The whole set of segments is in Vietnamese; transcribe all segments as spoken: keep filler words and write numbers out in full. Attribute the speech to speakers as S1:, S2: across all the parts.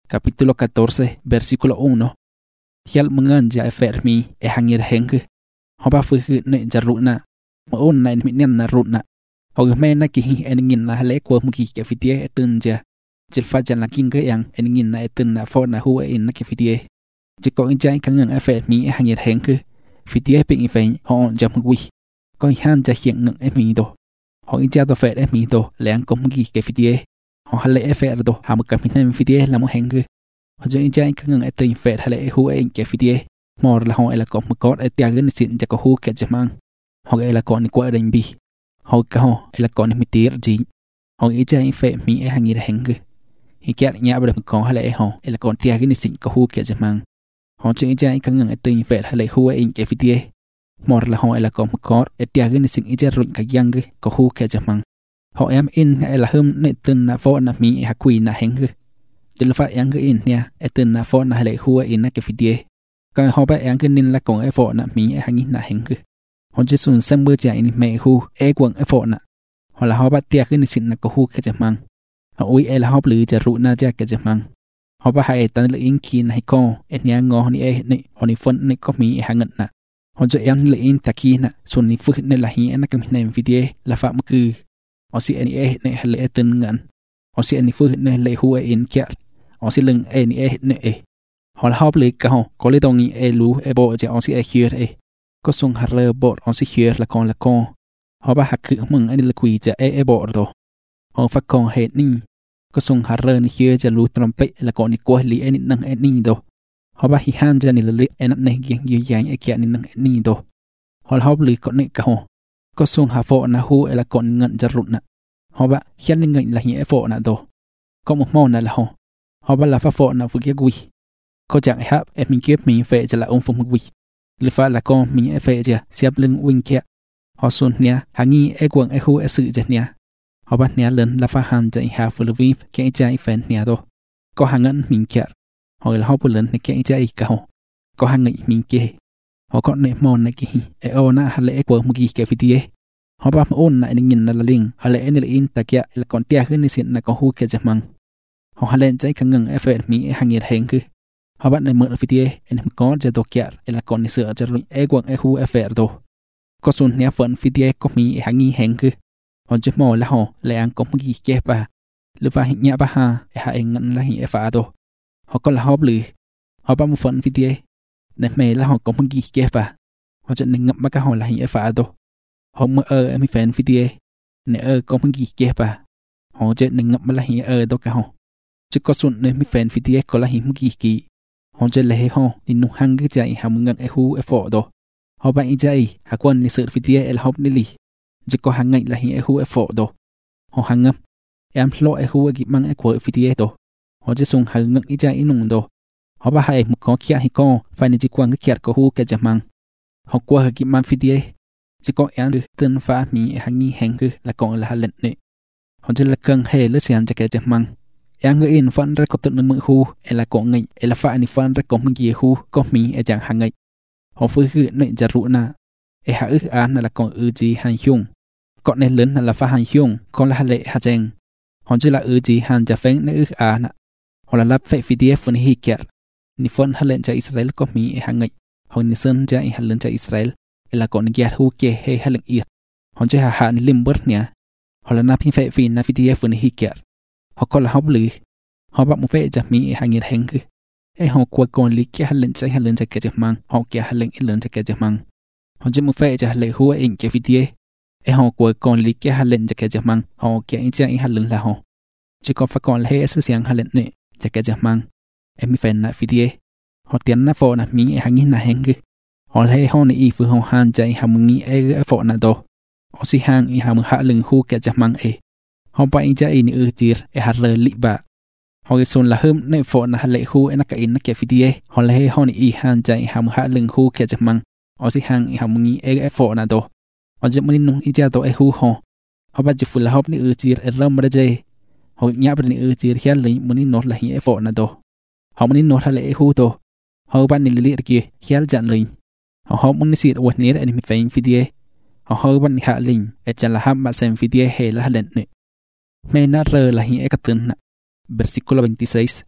S1: capítulo catorce, versículo uno. Hial mungan ja efermi e hangir hengke. Hoba fuhu ne jaruna. Moon na inminian na runa. Hog me na kihi eningin na hale kwa muki ke fitie etun ja. Jilfa jan la kinga yang eningin na etun na for na huwa in na ke fitie. Jiko injai kangang efermi e hangir hengke. Fitie ping ifein hon jam hui. Ko han ja hieng ngang emi do. Hog inja do fer emi do leang ko muki ke fitie. Hog hale efer do ham kapinen fitie la mo hengke. Hog jo injai kangang etun fer hale huwa in ke fitie. Mor la hon ela ko mukot etiagen sin ja ko hu ke jamang. Hog ela ko ni kwa den bi. Hog ka ho ela ko ni mitir ji. Hog injai fe mi e hangir hengke. Hi kya nya ba ko hale e ho ela ko tiagen sin ko hu ke jamang. Hog jo injai kangang etun fer hale huwa in ke fitie. Mor la hon ela ko mukot etiagen sin ija run ka yang ko hu ke jamang. Hog em in ela hum ne tun na fo na mi ha kui na hengke. Jilfa yang in nya etun na fo na hale huwa in na ke fitie. Cái họ bé ăn cái nín là con effort nè mi ăn ít nè hình cứ họ chỉ dùng xem bữa chạy ní mẹ hu e quần effort nè hoặc là họ bắt tiệt cái ní xin nè có hu cái chấm măng họ uy e là họ lười chả rụ na cha cái chấm măng họ bắt hai tấn lười in kia này co e nhà ngò ní e ní họ ní phân ní có mi hàng ngận nè họ cho em lười in ta kia nè xuân ní phước ní là hi nè cái này video là phạm cứ họ sẽ ní e ní lười tấn ngận họ sẽ ní phước ní lười hu e in kia họ sẽ lưng e ní e ní e họ là họp lý cả họ có lý đồng ý e lú e bộ cho ông sẽ e khuyết e có sung hạt lơ bộ ông sẽ khuyết là con là con họ bà hạt cự mừng anh là quỷ cho e e bộ rồi họ phát con hệ ni có sung hạt lơ ni khuyết cho lú trumpet là con ni qua lý e ni năng e ni rồi họ bà hi han cho ni là lý e nặng này giang dư dàng e kia ni năng e ni rồi họ là họp lý con này cả họ có sung hạt phổ na hu e là con ngận cho rụt nè họ bà khiến ni ngận là nhẹ phổ nè rồi có một món nè là họ họ bà là phát phổ nè vừa kia quỷ có chẳng hấp em mình kiếp mình về cho là ông phong quỷ lựa pha là con mình về cho xếp lưng wing kia họ xuân nia hàng nghi e quần e khu e sự cho nia họ bắt nia lớn là pha hàng cho hà phù vi cái trái phèn nia đó có hàng ngân mình kia họ là họ bự lớn này cái trái cả họ có hàng nghị mình kia họ có nệm mòn này kia e ô na hà lệ quần một cái video họ bắt ôn lại nhìn là linh hà lệ này là in ta kia là còn tia hơn này xịn là có hu kia chả măng họ hà lên trái càng ngừng e phèn mình hàng nhiệt hẹn cứ họ bắt này mở video em có cho tôi kia là còn đi sửa cho e quần e khu e phèn rồi có xuân nè phần video có mi hàng nghi hẹn cứ họ chỉ mò là họ lại ăn có một cái kia bà lựa pha hiện nhã ba ha hạ anh ngân là hiện phá rồi họ có là họp lười họ bắt một phần video để mẹ là họ có một cái kia bà họ chỉ nên ngậm ba cái họ là hiện phá rồi họ mở ở em fan video nè ở có một cái kia bà họ chỉ nên ngậm là hiện ở đâu cả họ chứ có xuân nên mi fan video có là hiện một cái kỳ họ chỉ là họ đi nung hăng cái chạy họ muốn ngậm e khu e phỏ rồi họ bạn ý chạy hạ quân đi sửa video là họp đi lì chỉ có hàng ngày là hiện e khu e phỏ rồi họ hàng ngâm em lo e khu e kịp mang e của video rồi họ chỉ dùng hàng ngậm ý chạy nung rồi họ ba hai một có kia hay có phải nên chỉ quan cái kia có khu cái chả mang họ qua hàng kịp mang video chỉ có em được tên pha mi hàng nghi hàng cứ là còn là lệnh này họ chỉ là cần hề lướt xem cho cái chả mang em người in phân ra có tận mười khu là có ngày là phải ni phân ra có một gì khu có mi ở chẳng hàng ngày họ phơi cứ này giả rụ na e hạ ức án là còn ư gì hàng hiung còn này lớn là pha hàng hiung còn là lệ hà chèn họ chỉ là ư gì hàng giả phèn này ức án họ là lắp phệ video phân hi kiệt ni phân hà lệnh cho Israel có mi hàng ngày họ ni sơn cho hà lệnh cho Israel là còn kiệt hu kê hay hà lệnh yết họ chỉ hà hạ ni lim bớt nhá họ là nạp phệ phim na video phân hi kiệt họ có là hấp lưới họ bắt một vệ chặt mỹ hàng nhiệt hẹn cứ ấy họ qua còn lý kia lên chạy hay lên chạy cái chặt mang họ kia hay lên lên chạy cái chặt mang họ chỉ một vệ chặt lấy hua in cái video ấy họ qua còn lý kia hay lên chạy cái chặt mang họ kia in chạy hay lên là họ chỉ có phải còn lấy sự sáng hay lên nè chạy cái chặt mang em mi fan na video họ tiến na phò na mỹ hàng nhiệt na hẹn cứ họ lấy họ này vừa họ hàng chạy hàng mỹ ấy phò na đồ họ xí hàng hàng hạ lưng khu cái chặt mang ấy họ bay ra in ư chìr e hạt lơ lị bạ họ cái xuân là hôm nay phò na lệ khu e na cái in na cái video họ lấy họ này han chạy ham hạ lưng khu kia chặt măng họ sẽ hàng ham nghĩ e phò na đồ họ chỉ muốn nung ít ra đồ e khu họ họ bắt chụp là hộp này ư chìr e ram ra dây họ nhả bên này ư chìr kia lấy muốn nốt là e phò na đồ họ muốn nốt là e khu đồ họ bắt này lị kia kia chặn lấy họ họ muốn xịt quần này anh phải video họ họ bắt hạ link e chặn là ham mà xem video hay là lên nữa. Menarre la hin ekaten. Versículo veintiséis.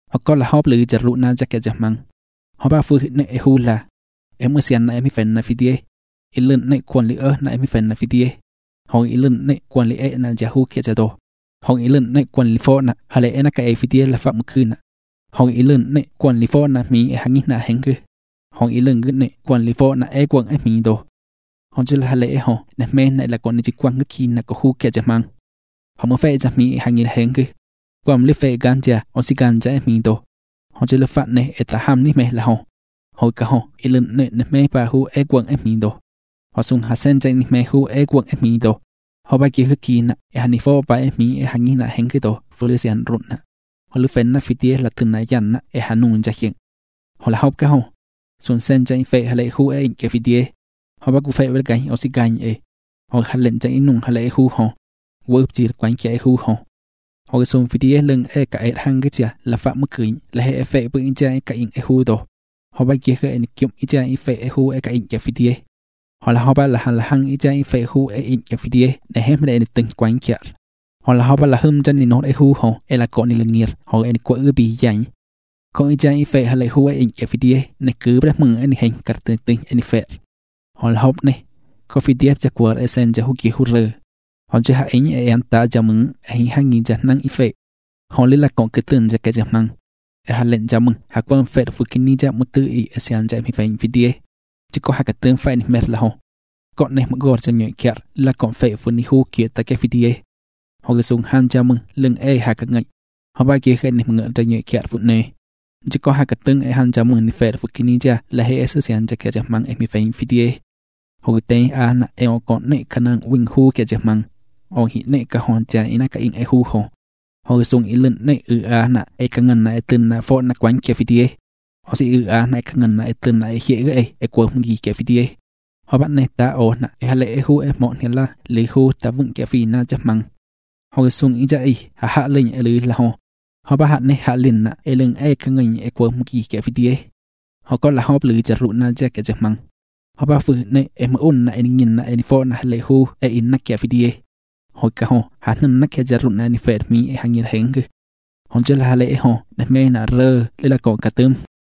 S1: họ có là họp lử chả rụt na chắc cái chả mang họ ba phương này hu là em mới xem này em phải na phi đi ý lần này quan lý ơ này em phải na phi đi họ ý lần này quan lý ấy na chả hu kia chả đồ họ ý lần này quan lý phò na hà lệ na cái phi đi là phạm mộtคืน họ ý lần này quan lý phò na mi hàng nghìn na hàng cứ họ ý lần cái này quan lý phò na ai quan ai mi đồ họ chỉ là hà lệ họ nè men này là quan lý chỉ quan cái kia na có hu kia chả mang họ mới phải chả mi hàng nghìn hàng cứ quan lý phải gan chả họ chỉ gan chả mi đồ họ chỉ là phạt này ở ta ham ní mẹ là họ họ cả họ ý lần này nè mẹ bà hu ai quan ai mi đồ họ sung hà sen chạy ní mẹ hu ai quan ai mi đồ họ ba kia cái kia na hàng ní phò ba ai mi hàng nghìn na hàng cứ đồ vừa liền run na họ lúc phèn na phi tiệt là từ nãy giờ na e hà nung chắc hiện họ là học cái họ xuân sen chạy phê hà lệ khu e cái phi tiệt họ bắt cụ phê với cái họ xí cái e họ hà lệnh chạy nung hà lệ khu họ vớt chỉ quanh cái khu họ họ cái xuân phi tiệt lưng e cái hàng cái chả là phạm mất cười là hệ phê với chạy cái e khu đồ họ bắt kia cái kiếm e chạy phê e khu e cái cái phi tiệt họ là họ bắt là hàng là hàng e chạy phê khu e cái phi tiệt để hết mới để từng quanh kia họ là họ bắt là hâm chân đi nốt ai hu họ ai là con đi lưng nghiệt họ ai quậy ư bị dày con ai chạy phệ hay là hu ai in cái video này cứ bắt mừng anh hành cắt từng từng anh phệ họ là hộp này có video chắc qua ai sen cho hu kia hu rơ họ chỉ hai anh ai ăn ta cho mừng anh hai nghìn cho năng ít phệ họ lấy là con cái tên cho cái cho năng ai hai lên cho mừng hai con phệ được phụ kinh cho một tư ý ai sen cho mình phải video chỉ có hai cái tên phải mệt là họ con này một gọi cho nhạy kia là con phệ phụ ni hu kia tại cái video họ cứ dùng han cho mừng lưng e hai cái ngạch họ ba kia khen mừng ở trên nhạy kia phụ này chỉ có hai cái tương e han cho mừng ni phê phụ kinh cha là hệ sự sen cho kia cho mang em phải video họ cứ tên a na em còn này khả năng win khu kia cho mang họ hiện này cả hòn cha ina cả in e khu họ họ cứ dùng in lưng này ư a na e cả ngân này tên na phone na quanh kia video họ sẽ ư a này cả ngân này tên na e hiện cái e quơ mừng gì kia video họ bắt này ta ổn na e lệ khu e mọn hiện là lấy khu ta vững kia phi na cho mang họ sung ý chạy hạ hạ lên ở lưới là họ họ ba hạ này hạ lên nè ở lưng ai cái người ai quơ một kỳ cái video họ có là họ lưới chả rụt na chạy cái chả măng họ ba phụ này em ôn nè em nhìn nè em phô nè lấy hu em in nè cái video họ cả họ hạ nên nè cái chả rụt nè em phê mi hàng nghìn hàng cứ họ chỉ là lệ họ để mê nè rơ đây là còn cả tôm